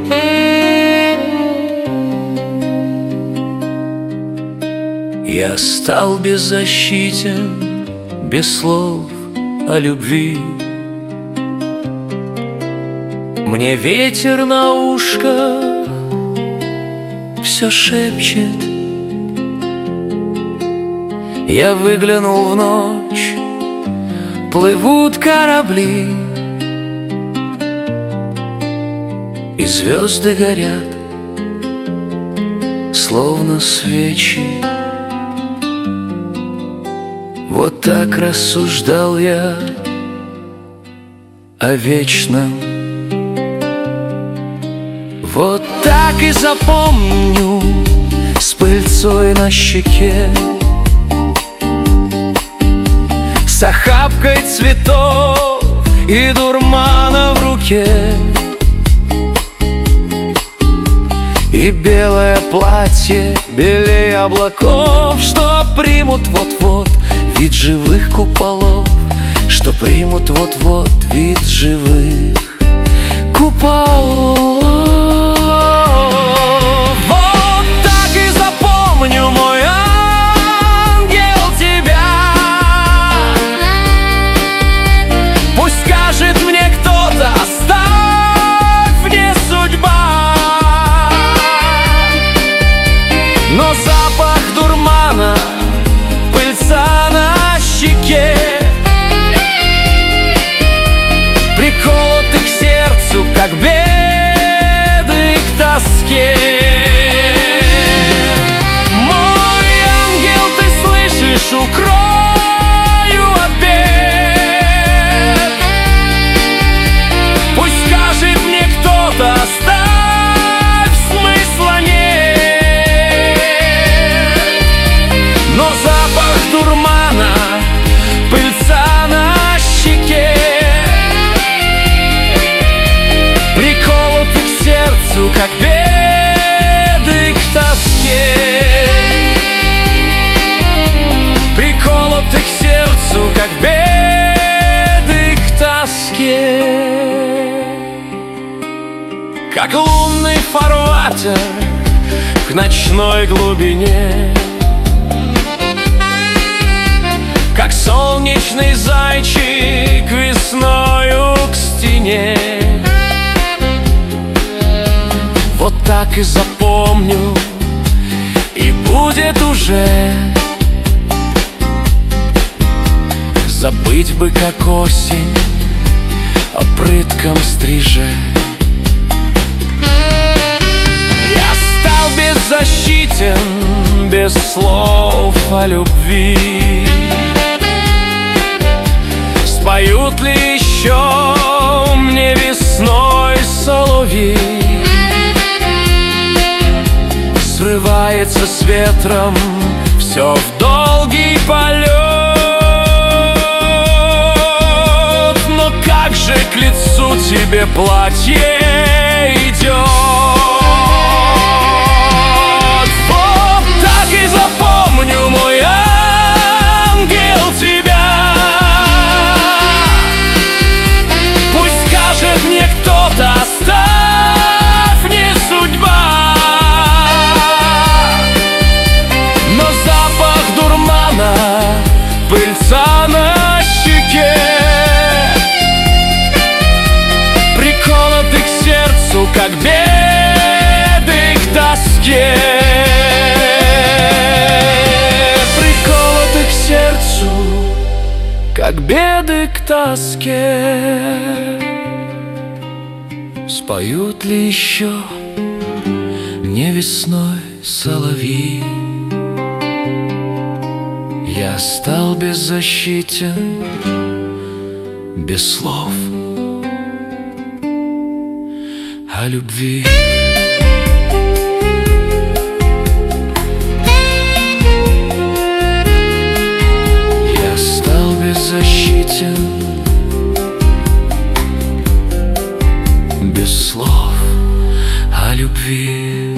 Я стал беззащитен, без слов о любви. Мне ветер на ушко все шепчет. Я выглянул в ночь, плывут корабли, и звезды горят, словно свечи. Вот так рассуждал я о вечном. Вот так и запомню с пыльцой на щеке, с охапкой цветов и дурмана в руке, и белое платье белее облаков, что примут вот-вот вид живых куполов, что примут вот-вот вид живых куполов. Вот так и запомню, мой ангел, тебя. Пусть скажет мне кто-то: оставь, не судьба. Но запах дурмана, пыльца на щеке, приколоты к сердцу, как беды к тоске. Мой ангел, ты слышишь, укрою обед. Пусть скажет мне кто-то: оставь, смысла нет. Но запах дурмана, пыльца на щеке, приколоты к сердцу, как беды к тоске. Приколоты к сердцу, как беды к тоске. Как лунный фарватер в ночной глубине, как солнечный зайчик весною к стене. Вот так и запомню, и будет уже. Забыть бы, как осень о прытком стриже. Я стал беззащитен, без слов о любви. Споют ли еще мне весной соловьи? Срывается с ветром все в долгий полет. Но как же к лицу тебе платье идет? Вот так и запомню, мой ангел, тебя. Пусть скажет мне кто-то: оставь, не судьба. Но запах дурмана, пыльца на щеке, приколоты к сердцу, как беды к тоске. Приколоты к сердцу, как беды к тоске. Споют ли еще мне весной соловьи? Я стал беззащитен, без слов о любви. Я стал беззащитен, без слов о любви.